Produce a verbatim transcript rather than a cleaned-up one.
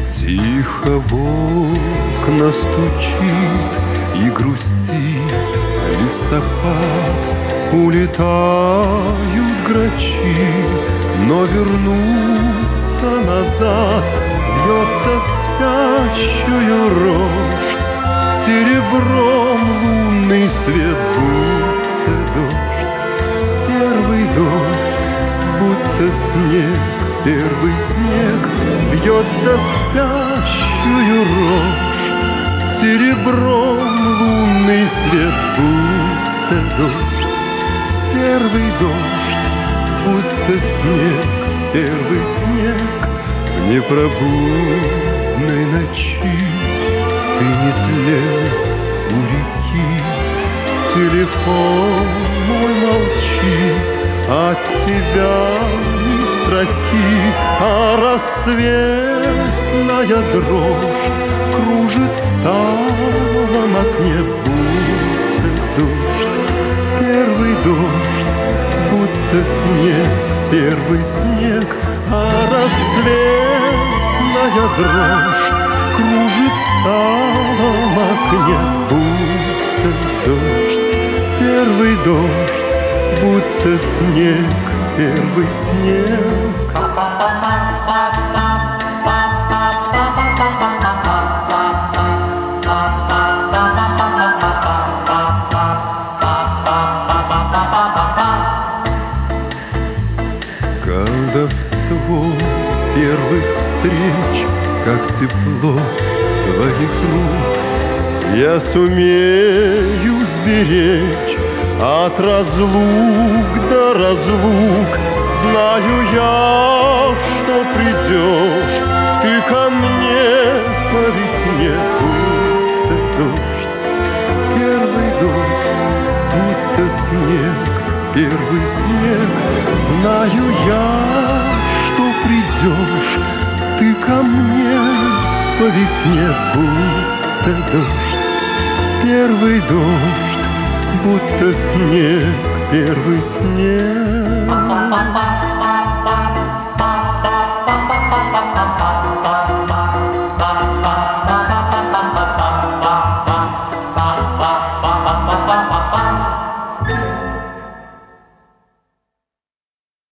Тихо в окна стучит и грустит листопад. Улетают грачи, но вернуться назад. Бьется в спящую рожь серебром лунный свет, будто дождь, первый дождь, будто снег, первый снег. Бьется в спящую рожь серебром лунный свет, будто дождь, первый дождь, будто снег, первый снег. В непробудной ночи стынет лес у реки. Телефон мой молчит, от тебя ни строки, а рассветная дрожь кружит в талом окне, будто дождь, первый дождь, будто снег, первый снег. А рассветная дрожь кружит в талом окне, будто дождь, первый дождь, будто снег, первый снег. Колдовство первых встреч, как тепло твоих рук, я сумею сберечь от разлук до разлук. Знаю я, что придешь ты ко мне по весне, будто дождь, первый дождь, будто снег, первый снег. Знаю я, что придешь ты ко мне по весне, будто дождь, первый дождь, будто снег, первый снег.